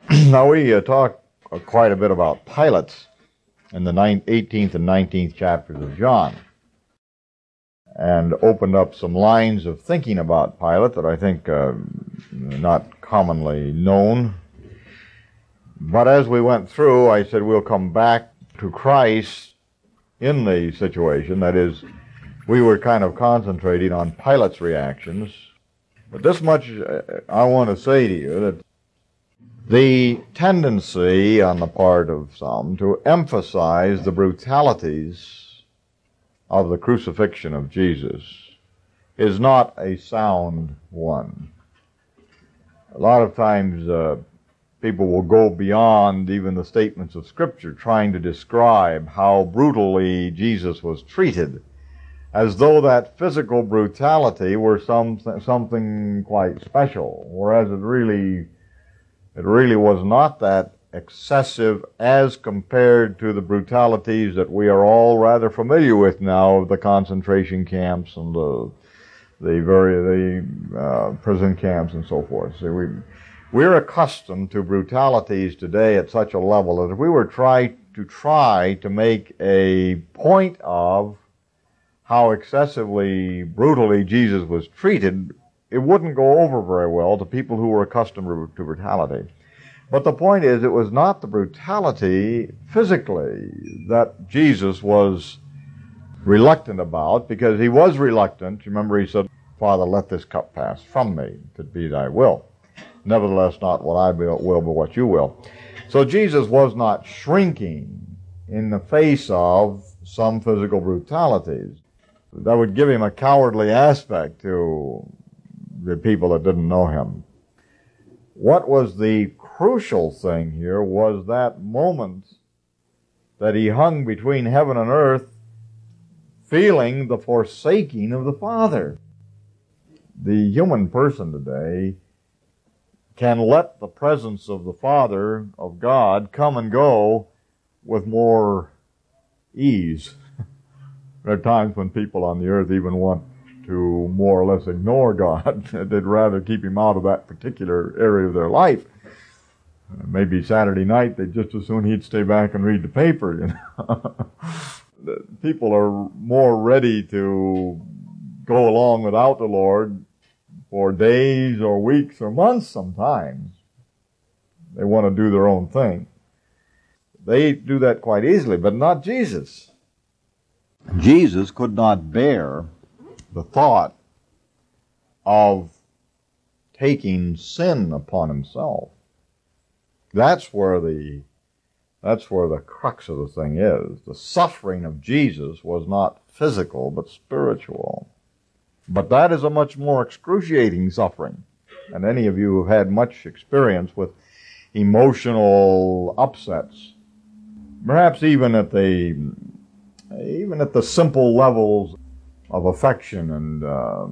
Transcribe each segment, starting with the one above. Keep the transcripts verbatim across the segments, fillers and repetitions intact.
Now, we uh, talk uh, quite a bit about Pilate in the eighteenth and nineteenth chapters of John, and opened up some lines of thinking about Pilate that I think uh, not commonly known. But as we went through, I said we'll come back to Christ in the situation. That is, we were kind of concentrating on Pilate's reactions. But this much I want to say to you, that the tendency on the part of some to emphasize the brutalities of the crucifixion of Jesus is not a sound one. A lot of times uh, people will go beyond even the statements of Scripture, trying to describe how brutally Jesus was treated, as though that physical brutality were some something quite special, whereas it really it really was not that excessive as compared to the brutalities that we are all rather familiar with now of the concentration camps and the the very the uh, prison camps and so forth. So we we're accustomed to brutalities today at such a level that if we were try to try to make a point of how excessively brutally Jesus was treated, it wouldn't go over very well to people who were accustomed to brutality. But the point is, it was not the brutality physically that Jesus was reluctant about, because he was reluctant. Remember, he said, "Father, let this cup pass from me, if it be thy will. Nevertheless, not what I will, but what you will." So Jesus was not shrinking in the face of some physical brutalities. That would give him a cowardly aspect to the people that didn't know him. What was the crucial thing here was that moment that he hung between heaven and earth, feeling the forsaking of the Father. The human person today can let the presence of the Father, of God, come and go with more ease. There are times when people on the earth even want to more or less ignore God. They'd rather keep him out of that particular area of their life. Uh, maybe Saturday night, they'd just as soon he'd stay back and read the paper, you know. The people are more ready to go along without the Lord for days or weeks or months sometimes. They want to do their own thing. They do that quite easily, but not Jesus. Jesus could not bear the thought of taking sin upon himself. That's where the that's where the crux of the thing is. The suffering of Jesus was not physical, but spiritual. But that is a much more excruciating suffering. And any of you who have had much experience with emotional upsets, perhaps even at the even at the simple levels of affection and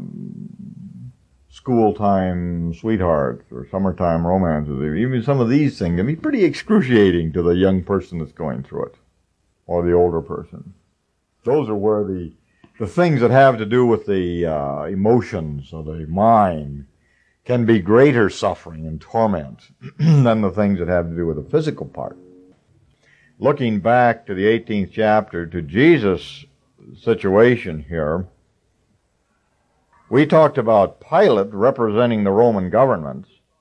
um, school-time sweethearts or summertime romances, even some of these things can be pretty excruciating to the young person that's going through it, or the older person. Those are where the the things that have to do with the uh, emotions of the mind can be greater suffering and torment than the things that have to do with the physical part. Looking back to the eighteenth chapter, to Jesus' situation here, we talked about Pilate representing the Roman government,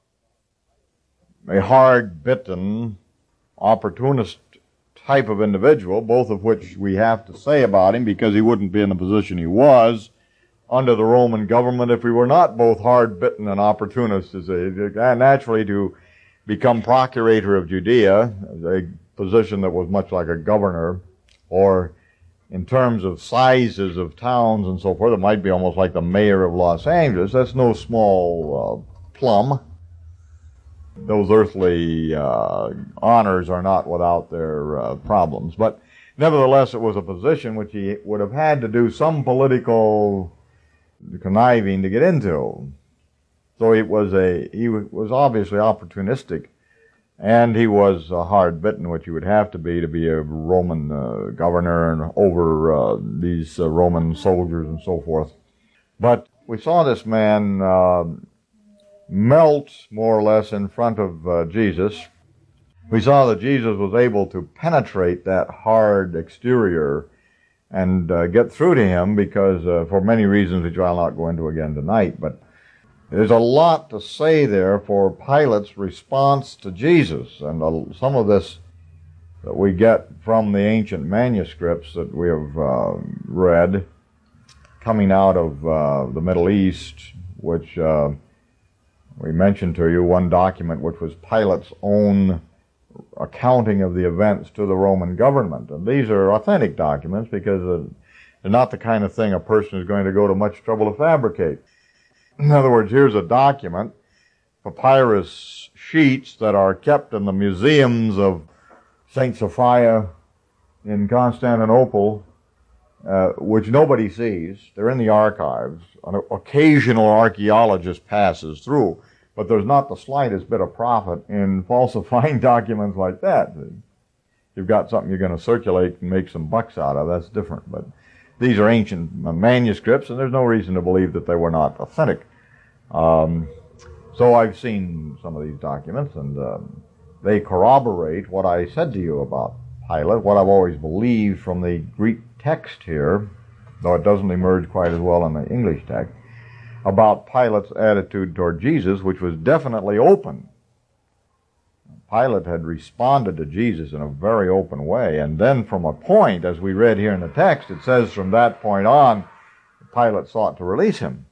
a hard-bitten, opportunist type of individual, both of which we have to say about him because he wouldn't be in the position he was under the Roman government if he were not both hard-bitten and opportunist. As a, naturally, to become procurator of Judea, a position that was much like a governor, or in terms of sizes of towns and so forth, it might be almost like the mayor of Los Angeles. That's no small uh, plum. Those earthly uh, honors are not without their uh, problems. But nevertheless, it was a position which he would have had to do some political conniving to get into. So it was a he was obviously opportunistic. And he was uh, hard-bitten, which he would have to be to be a Roman uh, governor and over uh, these uh, Roman soldiers and so forth. But we saw this man uh, melt, more or less, in front of uh, Jesus We saw that Jesus was able to penetrate that hard exterior and uh, get through to him because, uh, for many reasons which I'll not go into again tonight, but there's a lot to say there for Pilate's response to Jesus, and uh, some of this that we get from the ancient manuscripts that we have uh, read coming out of uh, the Middle East, which uh, we mentioned to you, one document which was Pilate's own accounting of the events to the Roman government. And these are authentic documents because they're not the kind of thing a person is going to go to much trouble to fabricate. In other words, here's a document, papyrus sheets that are kept in the museums of Saint Sophia in Constantinople, uh, which nobody sees. They're in the archives. An occasional archaeologist passes through. But there's not the slightest bit of profit in falsifying documents like that. You've got something you're going to circulate and make some bucks out of, that's different. But these are ancient manuscripts, and there's no reason to believe that they were not authentic. Um, so I've seen some of these documents, and um, they corroborate what I said to you about Pilate, what I've always believed from the Greek text here, though it doesn't emerge quite as well in the English text, about Pilate's attitude toward Jesus, which was definitely open. Pilate had responded to Jesus in a very open way, and then from a point, as we read here in the text, it says from that point on, Pilate sought to release him.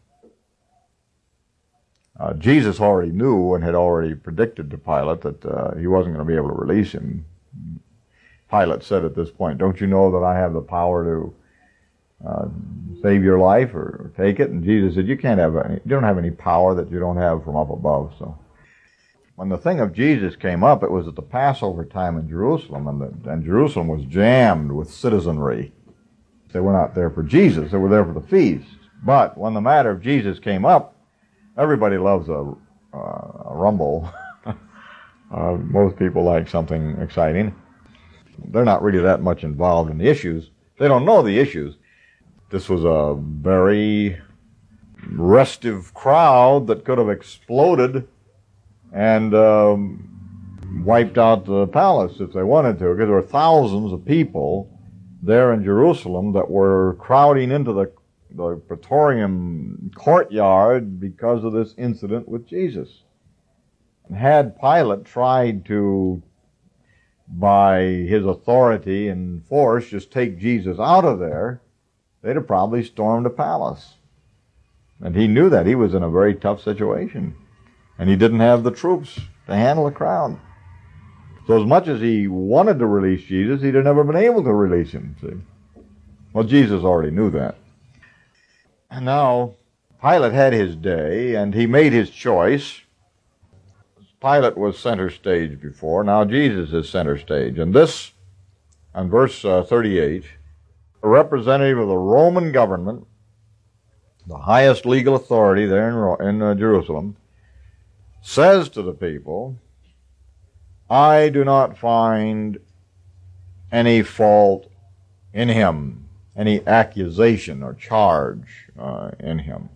Uh, Jesus already knew and had already predicted to Pilate that uh, he wasn't going to be able to release him. Pilate said at this point, "Don't you know that I have the power to Uh, save your life or take it?" And Jesus said, you can't have any, you don't have any power that you don't have from up above. So when the thing of Jesus came up, it was at the Passover time in Jerusalem, and, the, and Jerusalem was jammed with citizenry. They were not there for Jesus, they were there for the feast. But when the matter of Jesus came up, everybody loves a, uh, a rumble. uh, most people like something exciting. They're not really that much involved in the issues. They don't know the issues. This was a very restive crowd that could have exploded and um, wiped out the palace if they wanted to, because there were thousands of people there in Jerusalem that were crowding into the, the Praetorium courtyard because of this incident with Jesus. And had Pilate tried to, by his authority and force, just take Jesus out of there, they'd have probably stormed the palace. And he knew that. He was in a very tough situation. And he didn't have the troops to handle the crowd. So as much as he wanted to release Jesus, he'd have never been able to release him. See? Well, Jesus already knew that. And now, Pilate had his day, and he made his choice. Pilate was center stage before. Now Jesus is center stage. And this, on verse uh, thirty-eight, a representative of the Roman government, the highest legal authority there in, in uh, Jerusalem, says to the people, I do not find any fault in him, any accusation or charge uh, in him.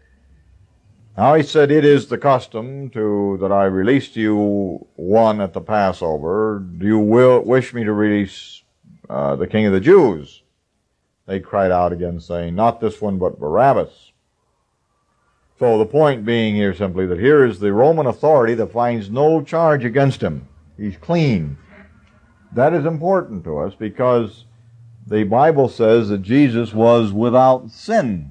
Now he said, it is the custom to that I release to you one at the Passover. Do you will, wish me to release uh, the King of the Jews? They cried out again, saying, not this one, but Barabbas. So the point being here simply that here is the Roman authority that finds no charge against him. He's clean. That is important to us because the Bible says that Jesus was without sin.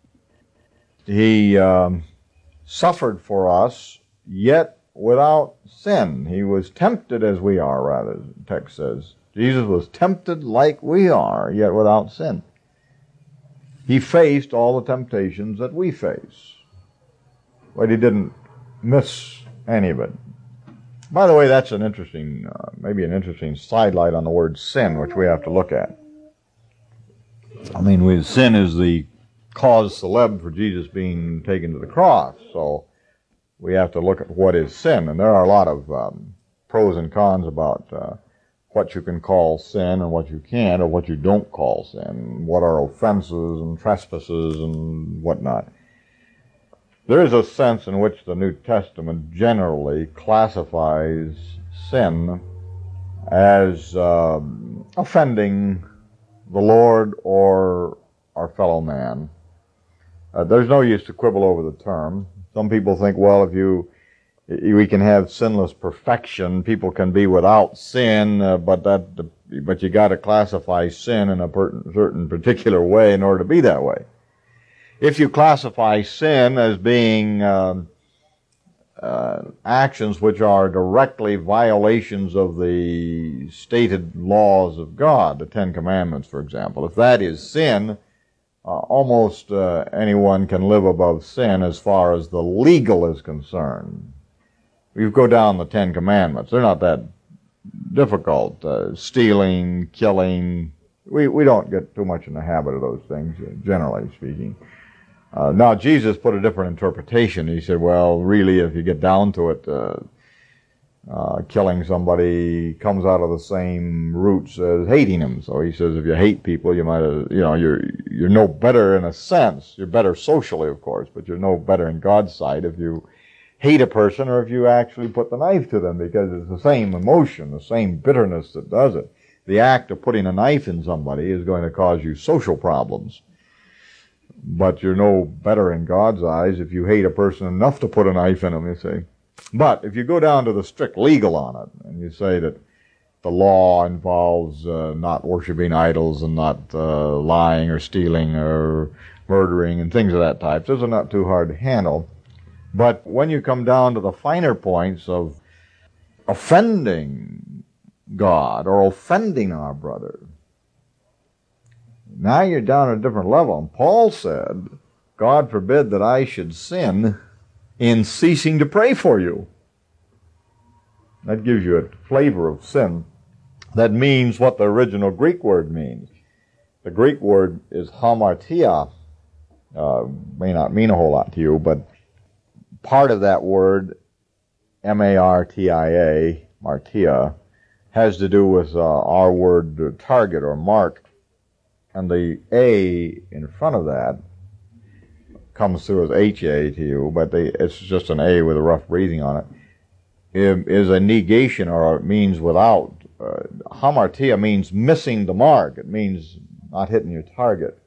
He um, suffered for us, yet without sin. He was tempted as we are, rather, the text says. Jesus was tempted like we are, yet without sin. He faced all the temptations that we face, but he didn't miss any of it. By the way, that's an interesting, uh, maybe an interesting sidelight on the word sin, which we have to look at. I mean, we, sin is the cause célèbre for Jesus being taken to the cross, so we have to look at what is sin, and there are a lot of um, pros and cons about uh, what you can call sin and what you can't, or what you don't call sin, what are offenses and trespasses and whatnot. There is a sense in which the New Testament generally classifies sin as um, offending the Lord or our fellow man. Uh, there's no use to quibble over the term. Some people think, well, if you we can have sinless perfection, people can be without sin, uh, but that but you got to classify sin in a per- certain particular way in order to be that way. If you classify sin as being uh, uh, actions which are directly violations of the stated laws of God, the Ten Commandments, for example, if that is sin, uh, almost uh, anyone can live above sin as far as the legal is concerned. You go down the Ten Commandments, they're not that difficult. Uh, stealing, killing, we, we don't get too much in the habit of those things, generally speaking. Uh, now, Jesus put a different interpretation. He said, well, really, if you get down to it, uh, uh, killing somebody comes out of the same roots as hating them. So he says, if you hate people, you might have, you know, you're, you're no better in a sense. You're better socially, of course, but you're no better in God's sight if you hate a person or if you actually put the knife to them, because it's the same emotion, the same bitterness that does it. The act of putting a knife in somebody is going to cause you social problems. But you're no better in God's eyes if you hate a person enough to put a knife in them, you see. But if you go down to the strict legal on it, and you say that the law involves uh, not worshiping idols and not uh, lying or stealing or murdering and things of that type, those are not too hard to handle. But when you come down to the finer points of offending God or offending our brother, now you're down at a different level. And Paul said, God forbid that I should sin in ceasing to pray for you. That gives you a flavor of sin. That means what the original Greek word means. The Greek word is hamartia. Uh, may not mean a whole lot to you, but part of that word, M A R T I A, martia, has to do with uh, our word target or mark. And the A in front of that comes through as H A to you, but they, it's just an A with a rough breathing on it. It is a negation, or it means without. Uh, hamartia means missing the mark. It means not hitting your target.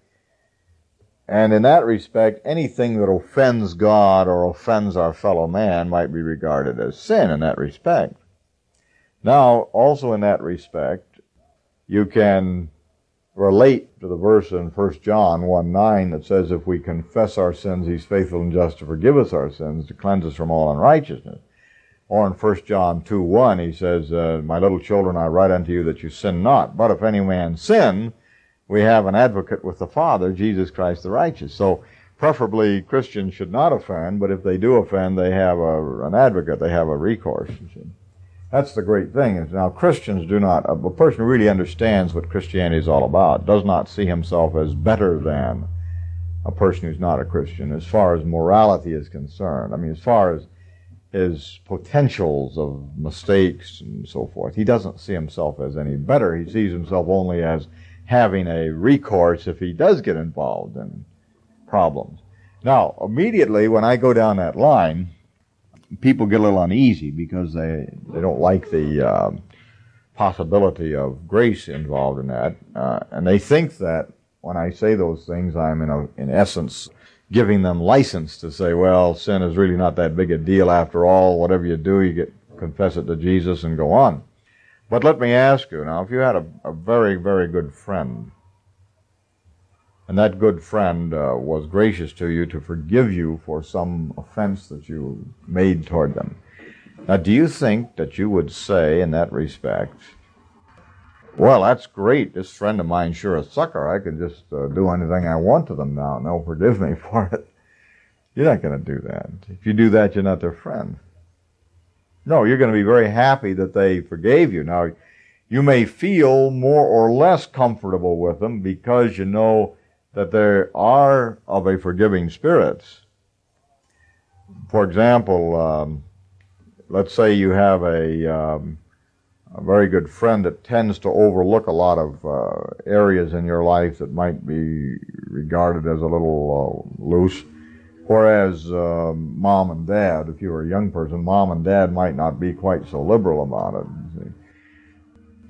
And in that respect, anything that offends God or offends our fellow man might be regarded as sin in that respect. Now, also in that respect, you can relate to the verse in First John one nine that says, if we confess our sins, he's faithful and just to forgive us our sins, to cleanse us from all unrighteousness. Or in First John two one, he says, uh, my little children, I write unto you that you sin not. But if any man sin, we have an advocate with the Father, Jesus Christ the righteous. So preferably Christians should not offend, but if they do offend, they have a, an advocate, they have a recourse. You see. That's the great thing. Is now Christians do not, a person who really understands what Christianity is all about does not see himself as better than a person who's not a Christian as far as morality is concerned. I mean, as far as his potentials of mistakes and so forth, he doesn't see himself as any better. He sees himself only as having a recourse if he does get involved in problems. Now, immediately when I go down that line, people get a little uneasy because they, they don't like the uh, possibility of grace involved in that. Uh, and they think that when I say those things, I'm in, a, in essence giving them license to say, well, sin is really not that big a deal after all. Whatever you do, you get confess it to Jesus and go on. But let me ask you, now, if you had a, a very, very good friend, and that good friend uh, was gracious to you to forgive you for some offense that you made toward them. Now, do you think that you would say in that respect, well, that's great, this friend of mine sure a sucker, I can just uh, do anything I want to them now and they'll forgive me for it? You're not going to do that. If you do that, you're not their friend. No, you're going to be very happy that they forgave you. Now, you may feel more or less comfortable with them because you know that they are of a forgiving spirit. For example, um, let's say you have a, um, a very good friend that tends to overlook a lot of uh, areas in your life that might be regarded as a little uh, loose. Whereas uh, mom and dad, if you were a young person, mom and dad might not be quite so liberal about it. You see.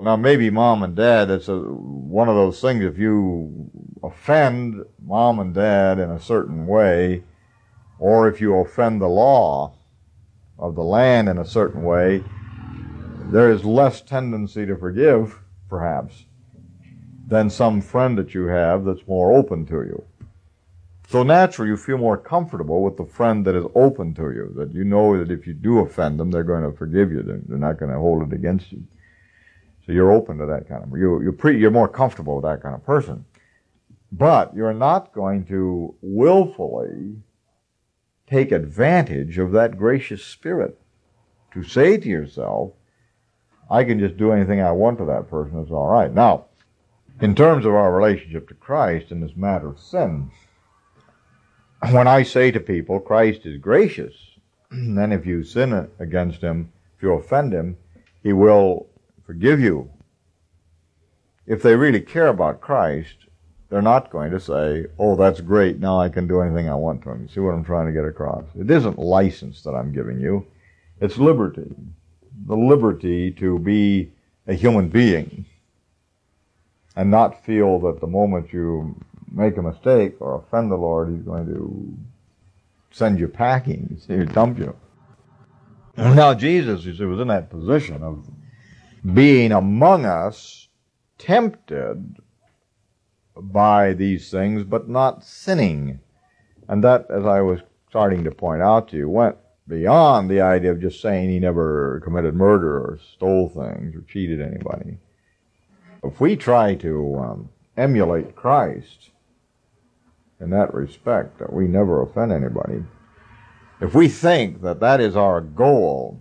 Now, maybe mom and dad, it's a, one of those things, if you offend mom and dad in a certain way, or if you offend the law of the land in a certain way, there is less tendency to forgive, perhaps, than some friend that you have that's more open to you. So naturally, you feel more comfortable with the friend that is open to you, that you know that if you do offend them, they're going to forgive you. They're, they're not going to hold it against you. So you're open to that kind of, you, you're, pre, you're more comfortable with that kind of person. But you're not going to willfully take advantage of that gracious spirit to say to yourself, I can just do anything I want to that person, it's all right. Now, in terms of our relationship to Christ in this matter of sin, when I say to people, Christ is gracious, then if you sin against him, if you offend him, he will forgive you. If they really care about Christ, they're not going to say, oh, that's great, now I can do anything I want to him. You see what I'm trying to get across? It isn't license that I'm giving you. It's liberty. The liberty to be a human being and not feel that the moment you make a mistake or offend the Lord, he's going to send you packing, he'll dump you. Now Jesus, you see, was in that position of being among us, tempted by these things, but not sinning. And that, as I was starting to point out to you, went beyond the idea of just saying he never committed murder or stole things or cheated anybody. If we try to um, emulate Christ in that respect, that we never offend anybody, if we think that that is our goal,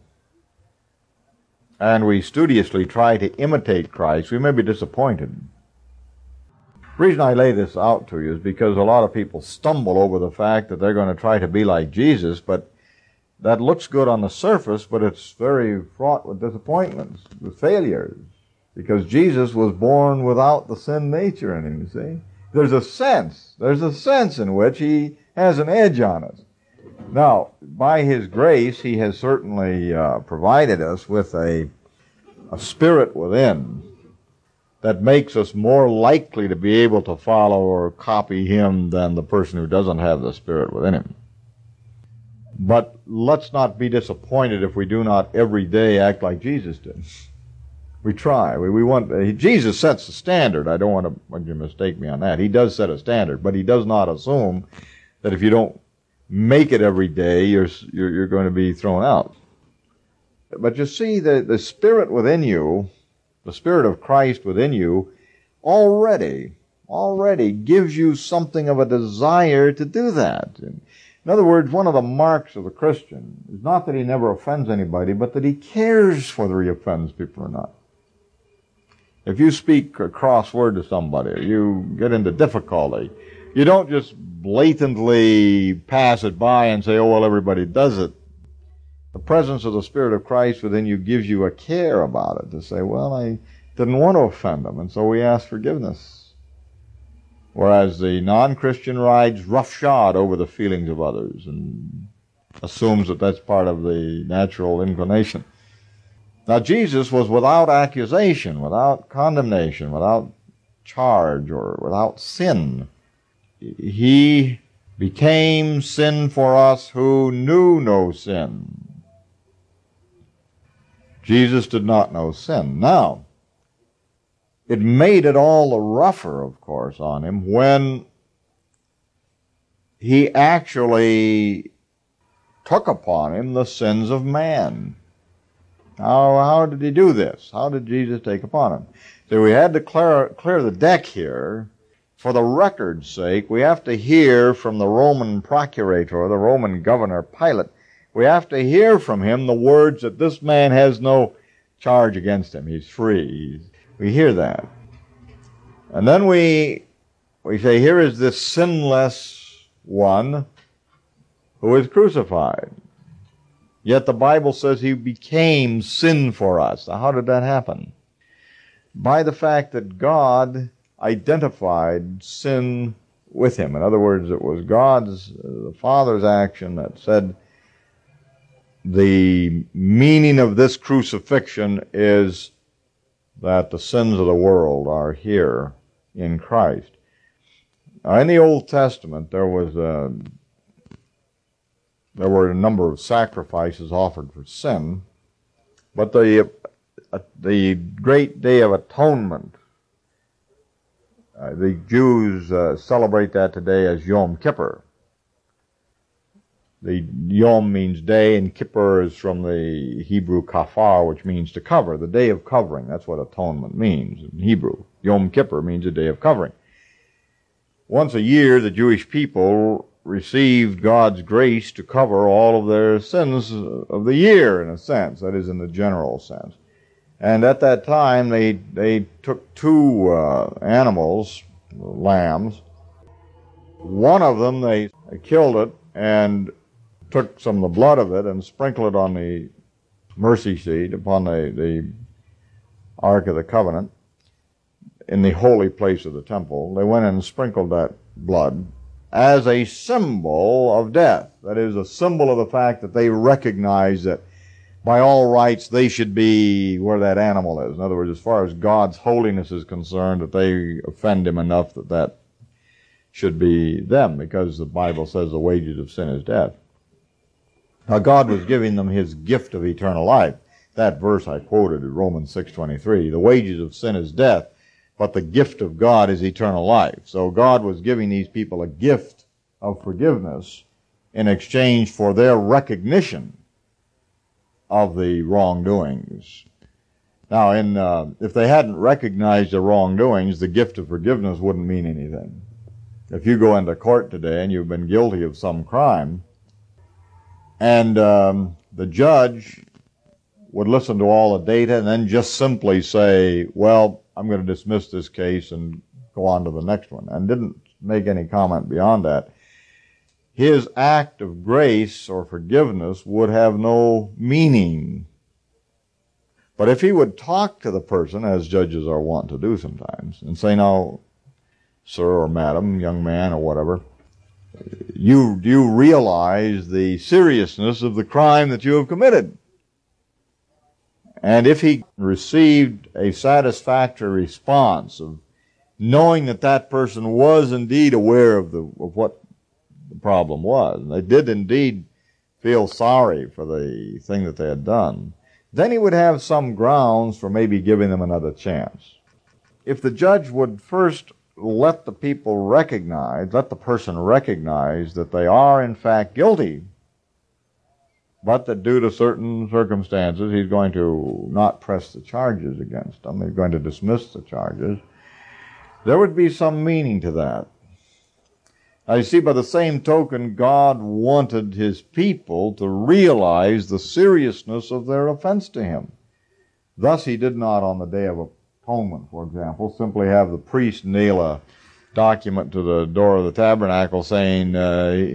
and we studiously try to imitate Christ, we may be disappointed. The reason I lay this out to you is because a lot of people stumble over the fact that they're going to try to be like Jesus, but that looks good on the surface, but it's very fraught with disappointments, with failures, because Jesus was born without the sin nature in him, you see. There's a sense, there's a sense in which he has an edge on us. Now, by his grace, he has certainly uh, provided us with a, a spirit within that makes us more likely to be able to follow or copy him than the person who doesn't have the spirit within him. But let's not be disappointed if we do not every day act like Jesus did. We try. We, we want. Uh, Jesus sets the standard. I don't want to want you to mistake me on that. He does set a standard, but he does not assume that if you don't make it every day, you're you're, you're going to be thrown out. But you see, the the spirit within you, the spirit of Christ within you, already already gives you something of a desire to do that. And in other words, one of the marks of the Christian is not that he never offends anybody, but that he cares whether he offends people or not. If you speak a cross word to somebody, or you get into difficulty, you don't just blatantly pass it by and say, oh, well, everybody does it. The presence of the Spirit of Christ within you gives you a care about it, to say, well, I didn't want to offend them, and so we ask forgiveness. Whereas the non-Christian rides roughshod over the feelings of others and assumes that that's part of the natural inclination. Now, Jesus was without accusation, without condemnation, without charge, or without sin. He became sin for us who knew no sin. Jesus did not know sin. Now, it made it all the rougher, of course, on him when he actually took upon him the sins of man. How, how did he do this? How did Jesus take upon him? So we had to clear, clear the deck here. For the record's sake, we have to hear from the Roman procurator, the Roman governor, Pilate. We have to hear from him the words that this man has no charge against him. He's free. He's, we hear that. And then we, we say, here is this sinless one who is crucified. Yet the Bible says he became sin for us. Now, how did that happen? By the fact that God identified sin with him. In other words, it was God's, uh, the Father's action that said the meaning of this crucifixion is that the sins of the world are here in Christ. Now, in the Old Testament, there was a, there were a number of sacrifices offered for sin, but the uh, the great Day of Atonement, uh, the Jews uh, celebrate that today as Yom Kippur. The Yom means day, and Kippur is from the Hebrew kafar, which means to cover, the day of covering. That's what atonement means in Hebrew. Yom Kippur means a day of covering. Once a year, the Jewish people received God's grace to cover all of their sins of the year, in a sense, that is, in the general sense. And at that time, they they took two uh, animals, lambs. One of them, they, they killed it and took some of the blood of it and sprinkled it on the mercy seat upon the, the Ark of the Covenant in the holy place of the temple. They went and sprinkled that blood as a symbol of death. That is, a symbol of the fact that they recognize that by all rights they should be where that animal is. In other words, as far as God's holiness is concerned, that they offend him enough that that should be them, because the Bible says the wages of sin is death. Now, God was giving them his gift of eternal life. That verse I quoted in Romans six twenty-three, the wages of sin is death, but the gift of God is eternal life. So God was giving these people a gift of forgiveness in exchange for their recognition of the wrongdoings. Now, in uh, if they hadn't recognized the wrongdoings, the gift of forgiveness wouldn't mean anything. If you go into court today and you've been guilty of some crime, and um, the judge would listen to all the data and then just simply say, well, I'm going to dismiss this case and go on to the next one, and didn't make any comment beyond that, his act of grace or forgiveness would have no meaning. But if he would talk to the person, as judges are wont to do sometimes, and say, now, sir or madam, young man or whatever, you do you realize the seriousness of the crime that you have committed? And if he received a satisfactory response of knowing that that person was indeed aware of the of what the problem was, and they did indeed feel sorry for the thing that they had done, then he would have some grounds for maybe giving them another chance. If the judge would first let the people recognize, let the person recognize that they are in fact guilty, but that due to certain circumstances he's going to not press the charges against them, he's going to dismiss the charges, there would be some meaning to that. Now you see, by the same token, God wanted his people to realize the seriousness of their offense to him. Thus he did not, on the Day of Atonement, for example, simply have the priest nail a document to the door of the tabernacle saying, uh,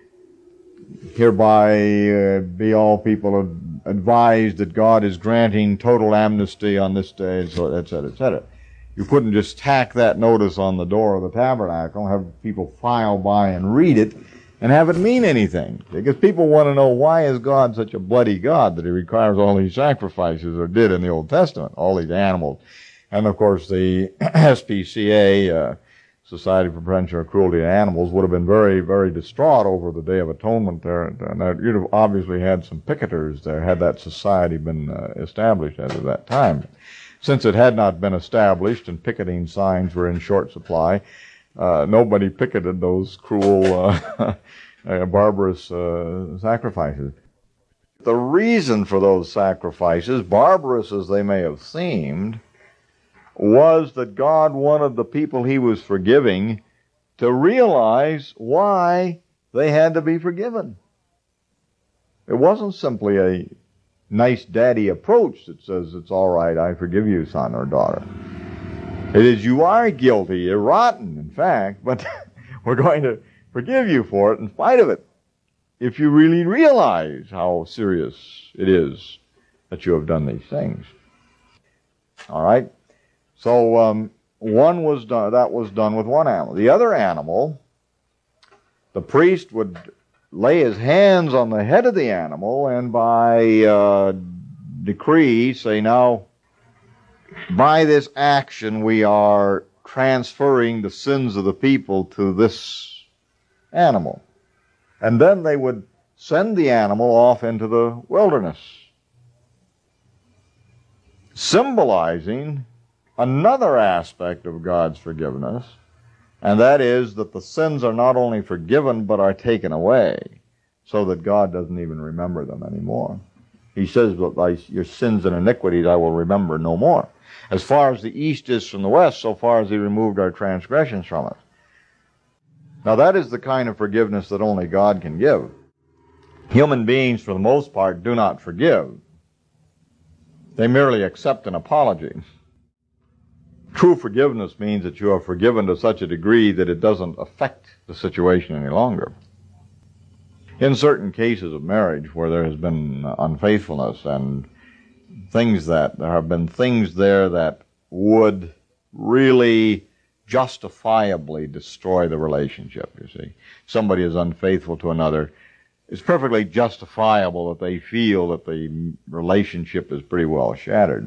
hereby uh, be all people advised that God is granting total amnesty on this day, so et cetera, et cetera. You couldn't just tack that notice on the door of the tabernacle, have people file by and read it, and have it mean anything. Because people want to know, why is God such a bloody God that he requires all these sacrifices, or did in the Old Testament, all these animals? And of course the S P C A, uh, Society for Prevention of Cruelty to Animals, would have been very, very distraught over the Day of Atonement there. And you'd have obviously had some picketers there had that society been uh, established as of that time. Since it had not been established and picketing signs were in short supply, uh, nobody picketed those cruel, uh, uh, barbarous uh, sacrifices. The reason for those sacrifices, barbarous as they may have seemed, was that God wanted the people he was forgiving to realize why they had to be forgiven. It wasn't simply a nice daddy approach that says, it's all right, I forgive you, son or daughter. It is, you are guilty, you're rotten, in fact, but we're going to forgive you for it in spite of it, if you really realize how serious it is that you have done these things. All right? So um, one was done, that was done with one animal. The other animal, the priest would lay his hands on the head of the animal and by uh, decree say, now, by this action we are transferring the sins of the people to this animal. And then they would send the animal off into the wilderness, symbolizing another aspect of God's forgiveness, and that is that the sins are not only forgiven but are taken away, so that God doesn't even remember them anymore. He says, "But your sins and iniquities I will remember no more. As far as the east is from the west, so far as he removed our transgressions from us." Now that is the kind of forgiveness that only God can give. Human beings, for the most part, do not forgive. They merely accept an apology. True forgiveness means that you are forgiven to such a degree that it doesn't affect the situation any longer. In certain cases of marriage where there has been unfaithfulness and things that, there have been things there that would really justifiably destroy the relationship, you see. Somebody is unfaithful to another. It's perfectly justifiable that they feel that the relationship is pretty well shattered.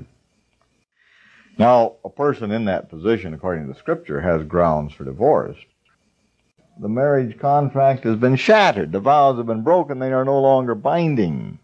Now, a person in that position, according to the Scripture, has grounds for divorce. The marriage contract has been shattered. The vows have been broken. They are no longer binding.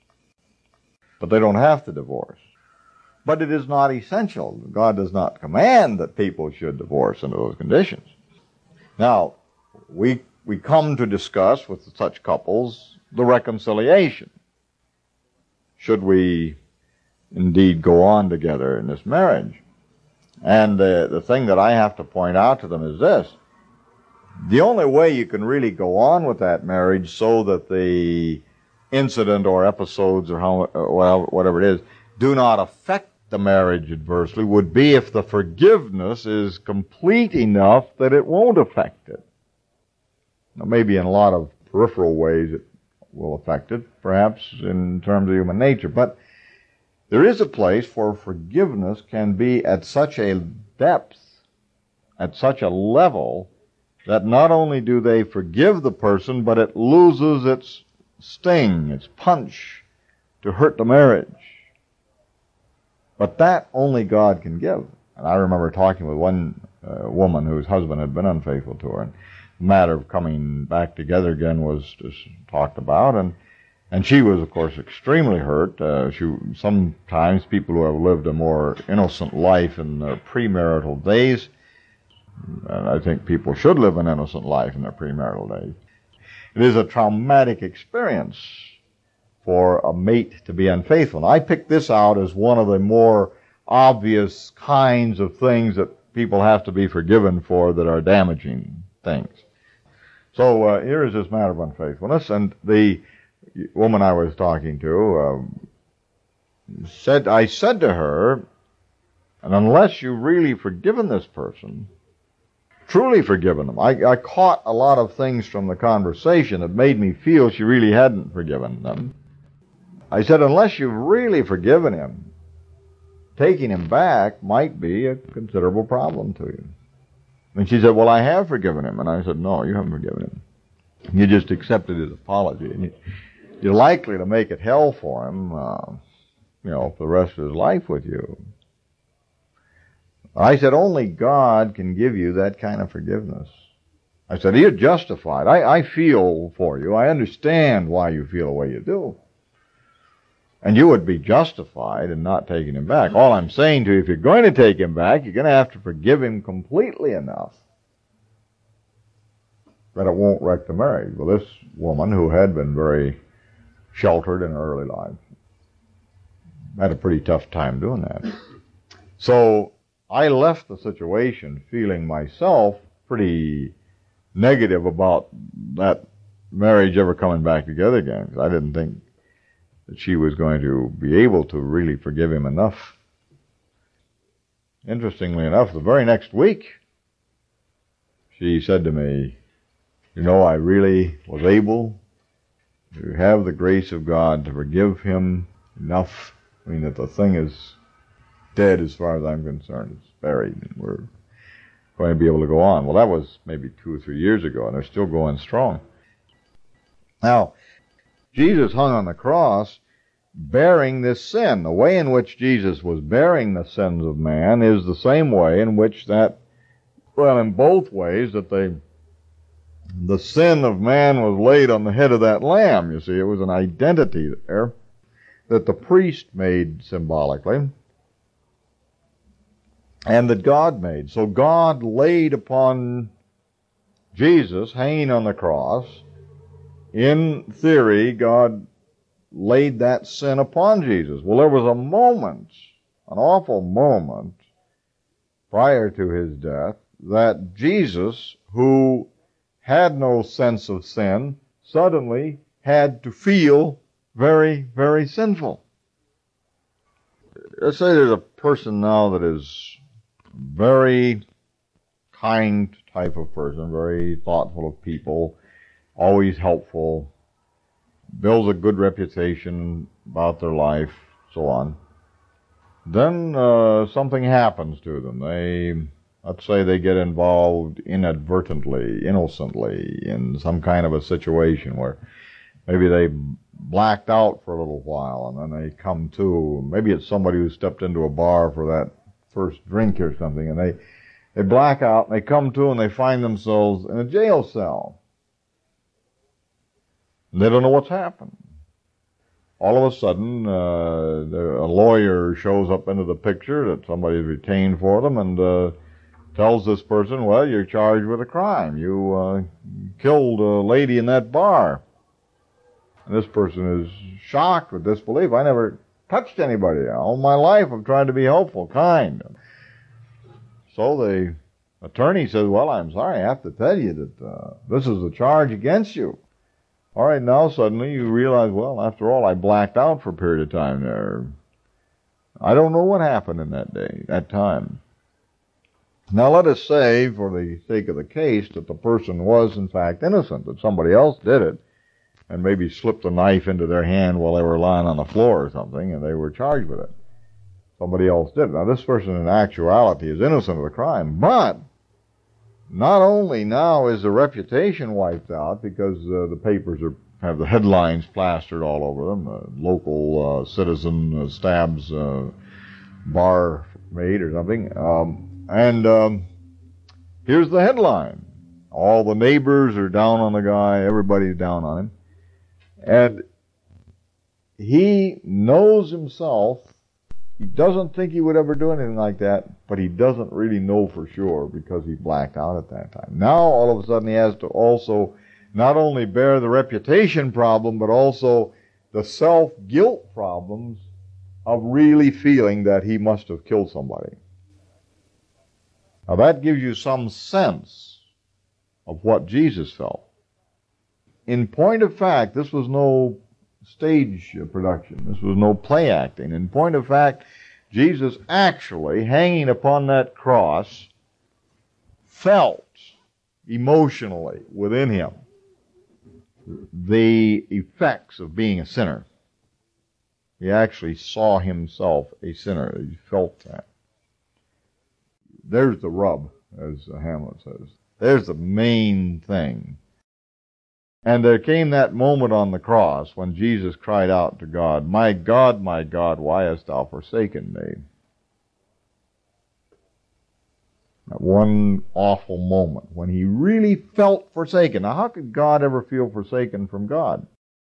But they don't have to divorce. But it is not essential. God does not command that people should divorce under those conditions. Now, we we come to discuss with such couples the reconciliation. Should we indeed go on together in this marriage? And uh, the thing that I have to point out to them is this. The only way you can really go on with that marriage so that the incident or episodes or how, or whatever it is do not affect the marriage adversely would be if the forgiveness is complete enough that it won't affect it. Now, maybe in a lot of peripheral ways it will affect it, perhaps in terms of human nature, but there is a place where forgiveness can be at such a depth, at such a level, that not only do they forgive the person, but it loses its sting, its punch, to hurt the marriage. But that only God can give. And I remember talking with one uh, woman whose husband had been unfaithful to her, and the matter of coming back together again was just talked about, and and she was, of course, extremely hurt. Uh, she, sometimes people who have lived a more innocent life in their premarital days, and I think people should live an innocent life in their premarital days, it is a traumatic experience for a mate to be unfaithful. And I picked this out as one of the more obvious kinds of things that people have to be forgiven for that are damaging things. So uh, here is this matter of unfaithfulness, and the woman I was talking to um, said, I said to her, and unless you've really forgiven this person, truly forgiven them, I, I caught a lot of things from the conversation that made me feel she really hadn't forgiven them. I said, unless you've really forgiven him, taking him back might be a considerable problem to you. And she said, well, I have forgiven him. And I said, no, you haven't forgiven him. You just accepted his apology. And you, you're likely to make it hell for him, uh, you know, for the rest of his life with you. I said, only God can give you that kind of forgiveness. I said, you're justified. I, I feel for you. I understand why you feel the way you do. And you would be justified in not taking him back. All I'm saying to you, if you're going to take him back, you're going to have to forgive him completely enough that it won't wreck the marriage. Well, this woman, who had been very sheltered in her early life, had a pretty tough time doing that. So I left the situation feeling myself pretty negative about that marriage ever coming back together again, because I didn't think that she was going to be able to really forgive him enough. Interestingly enough, the very next week, she said to me, you know, I really was able to have the grace of God to forgive him enough. I mean, that the thing is dead as far as I'm concerned. It's buried, and we're going to be able to go on. Well, that was maybe two or three years ago, and they're still going strong. Now, Jesus hung on the cross bearing this sin. The way in which Jesus was bearing the sins of man is the same way in which that, well, in both ways, that they, the sin of man was laid on the head of that lamb. You see, it was an identity there that the priest made symbolically, and that God made. So God laid upon Jesus, hanging on the cross. In theory, God laid that sin upon Jesus. Well, there was a moment, an awful moment, prior to his death, that Jesus, who had no sense of sin, suddenly had to feel very, very sinful. Let's say there's a person now that is very kind type of person, very thoughtful of people, always helpful, builds a good reputation about their life, so on. Then uh, something happens to them. They, let's say they get involved inadvertently, innocently, in some kind of a situation where maybe they blacked out for a little while and then they come to. Maybe it's somebody who stepped into a bar for that first drink or something, and they, they black out and they come to and they find themselves in a jail cell. They don't know what's happened. All of a sudden, uh, a lawyer shows up into the picture that somebody's retained for them and uh, tells this person, well, you're charged with a crime. You uh, killed a lady in that bar. And this person is shocked with disbelief. I never touched anybody. All my life I've tried to be helpful, kind. So the attorney says, well, I'm sorry, I have to tell you that uh, this is a charge against you. All right, now suddenly you realize, well, after all, I blacked out for a period of time there. I don't know what happened in that day, that time. Now let us say, for the sake of the case, that the person was in fact innocent, that somebody else did it, and maybe slipped a knife into their hand while they were lying on the floor or something, and they were charged with it. Somebody else did it. Now this person in actuality is innocent of the crime, but not only now is the reputation wiped out because uh, the papers are, have the headlines plastered all over them, a local uh, citizen uh, stabs uh, barmaid or something, um, and um, here's the headline. All the neighbors are down on the guy, everybody's down on him, and he knows himself. He doesn't think he would ever do anything like that, but he doesn't really know for sure because he blacked out at that time. Now, all of a sudden, he has to also not only bear the reputation problem, but also the self-guilt problems of really feeling that he must have killed somebody. Now, that gives you some sense of what Jesus felt. In point of fact, this was no stage production. This was no play acting. In point of fact, Jesus actually, hanging upon that cross, felt emotionally within him the effects of being a sinner. He actually saw himself a sinner. He felt that. There's the rub, as Hamlet says. There's the main thing. And there came that moment on the cross when Jesus cried out to God, "My God, my God, why hast thou forsaken me?" That one awful moment when he really felt forsaken. Now, how could God ever feel forsaken from God?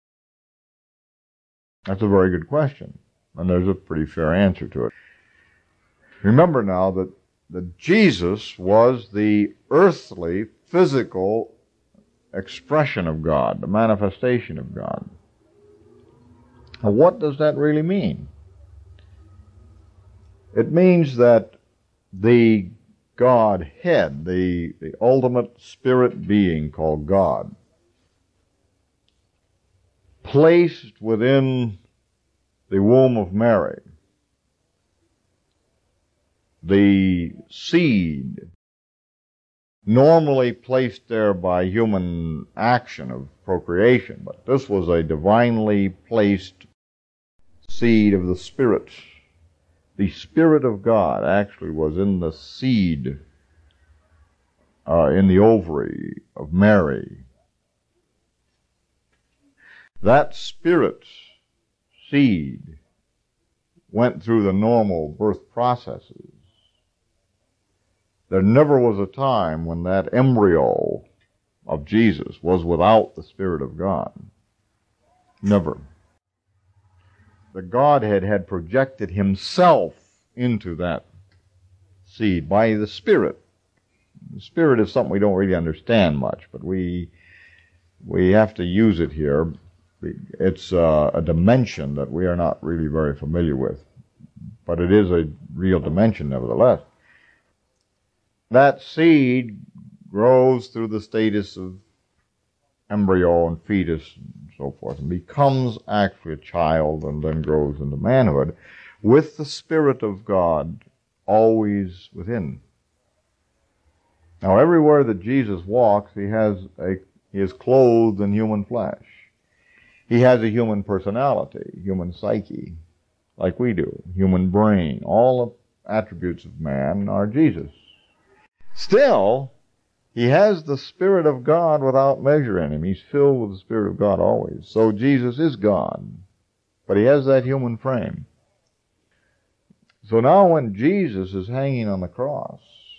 That's a very good question, and there's a pretty fair answer to it. Remember now that, that Jesus was the earthly, physical expression of God, the manifestation of God. Now, what does that really mean? It means that the Godhead, the, the ultimate spirit being called God, placed within the womb of Mary, the seed normally placed there by human action of procreation, but this was a divinely placed seed of the Spirit. The Spirit of God actually was in the seed, uh, in the ovary of Mary. That Spirit seed went through the normal birth processes, there never was a time when that embryo of Jesus was without the Spirit of God. Never. The Godhead had projected himself into that seed by the Spirit. The Spirit is something we don't really understand much, but we we have to use it here. It's uh, a dimension that we are not really very familiar with, but it is a real dimension nevertheless. That seed grows through the status of embryo and fetus and so forth, and becomes actually a child and then grows into manhood with the Spirit of God always within. Now, everywhere that Jesus walks, he has a he is clothed in human flesh. He has a human personality, human psyche, like we do, human brain. All the attributes of man are Jesus. Still, he has the Spirit of God without measure in him. He's filled with the Spirit of God always. So Jesus is God, but he has that human frame. So now when Jesus is hanging on the cross,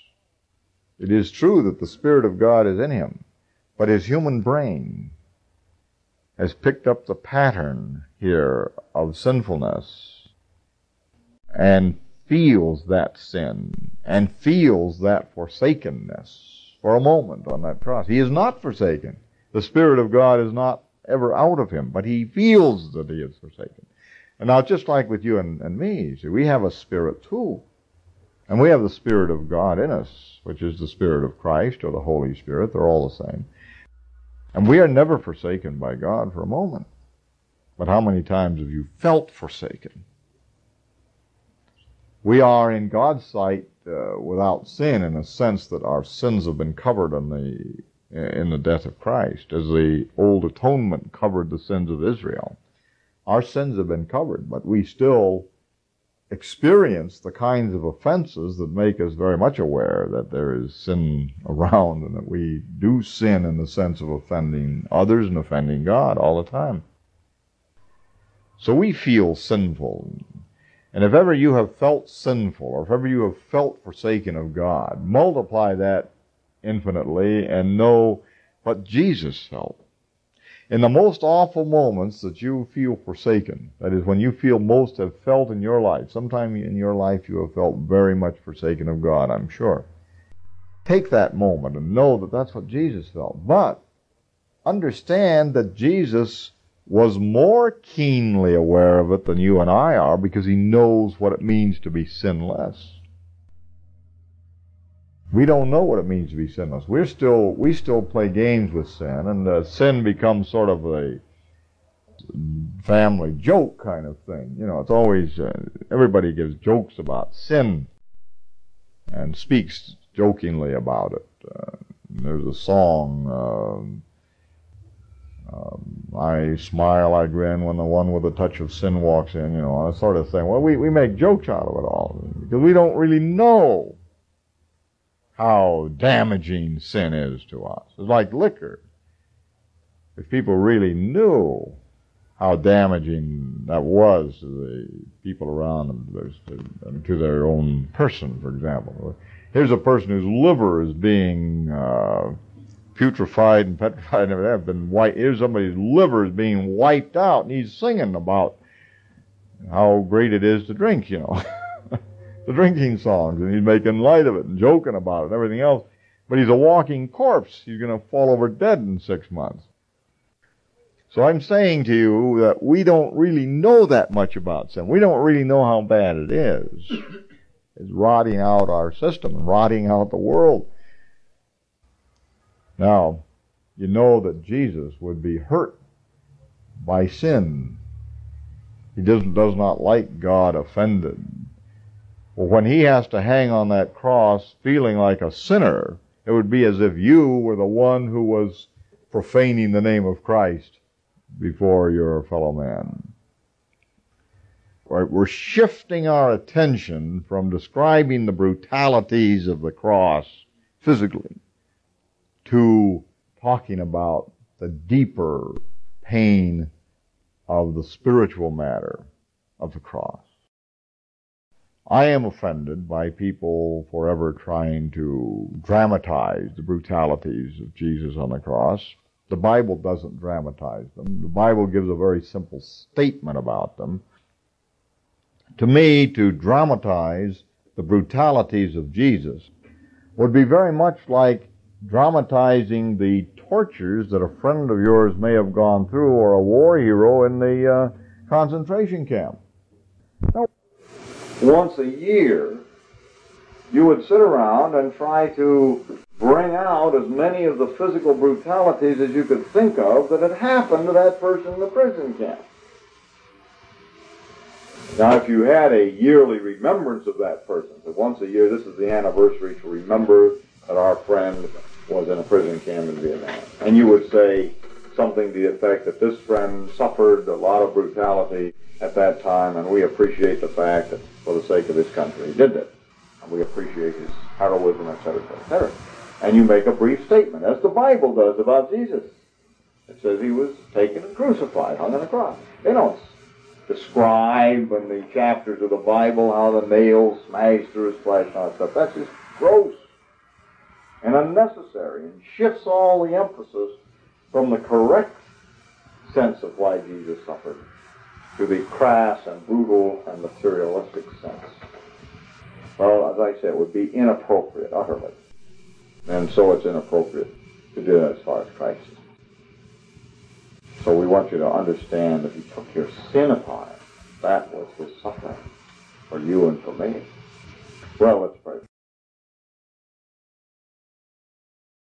it is true that the Spirit of God is in him, but his human brain has picked up the pattern here of sinfulness and feels that sin and feels that forsakenness for a moment on that cross. He is not forsaken. The Spirit of God is not ever out of him, but he feels that he is forsaken. And now, just like with you and, and me, see, we have a spirit too. And we have the Spirit of God in us, which is the Spirit of Christ or the Holy Spirit. They're all the same. And we are never forsaken by God for a moment. But how many times have you felt forsaken? We are in God's sight uh, without sin, in a sense that our sins have been covered in the in the death of Christ, as the old atonement covered the sins of Israel. Our sins have been covered, but we still experience the kinds of offenses that make us very much aware that there is sin around and that we do sin in the sense of offending others and offending God all the time. So we feel sinful. And if ever you have felt sinful, or if ever you have felt forsaken of God, multiply that infinitely and know what Jesus felt. In the most awful moments that you feel forsaken, that is, when you feel most have felt in your life, sometime in your life you have felt very much forsaken of God, I'm sure. Take that moment and know that that's what Jesus felt. But understand that Jesus was more keenly aware of it than you and I are, because he knows what it means to be sinless. We don't know what it means to be sinless. We're still, we still play games with sin, and uh, sin becomes sort of a family joke kind of thing. You know, it's always, uh, everybody gives jokes about sin and speaks jokingly about it. Uh, there's a song, um, um, I smile, I grin when the one with a touch of sin walks in, you know, that sort of thing. Well, we, we make jokes out of it all, because we don't really know how damaging sin is to us. It's like liquor. If people really knew how damaging that was to the people around them, to their own person, for example. Here's a person whose liver is being uh, putrefied and petrified and everything. Been white. Here's somebody whose liver is being wiped out, and he's singing about how great it is to drink, you know. The drinking songs, and he's making light of it and joking about it and everything else. But he's a walking corpse. He's going to fall over dead in six months. So I'm saying to you that we don't really know that much about sin. We don't really know how bad it is. It's rotting out our system and rotting out the world. Now, you know that Jesus would be hurt by sin. He doesn't, does not like God offended. Well, when he has to hang on that cross feeling like a sinner, it would be as if you were the one who was profaning the name of Christ before your fellow man. Right? We're shifting our attention from describing the brutalities of the cross physically to talking about the deeper pain of the spiritual matter of the cross. I am offended by people forever trying to dramatize the brutalities of Jesus on the cross. The Bible doesn't dramatize them. The Bible gives a very simple statement about them. To me, to dramatize the brutalities of Jesus would be very much like dramatizing the tortures that a friend of yours may have gone through, or a war hero in the uh, concentration camp. Now, once a year, you would sit around and try to bring out as many of the physical brutalities as you could think of that had happened to that person in the prison camp. Now, if you had a yearly remembrance of that person, that once a year, this is the anniversary to remember that our friend was in a prison camp in Vietnam, and you would say something to the effect that this friend suffered a lot of brutality at that time, and we appreciate the fact that for the sake of this country he did that, and we appreciate his heroism, et cetera, et cetera. And you make a brief statement, as the Bible does about Jesus. It says he was taken and crucified, hung on a cross. They don't describe in the chapters of the Bible how the nails smashed through his flesh and all that stuff. That's just gross and unnecessary, and shifts all the emphasis from the correct sense of why Jesus suffered to the crass and brutal and materialistic sense. Well, as I said, it would be inappropriate, utterly. And so it's inappropriate to do that as far as Christ is. So we want you to understand that he took your sin upon him. That was his suffering for you and for me. Well, let's pray.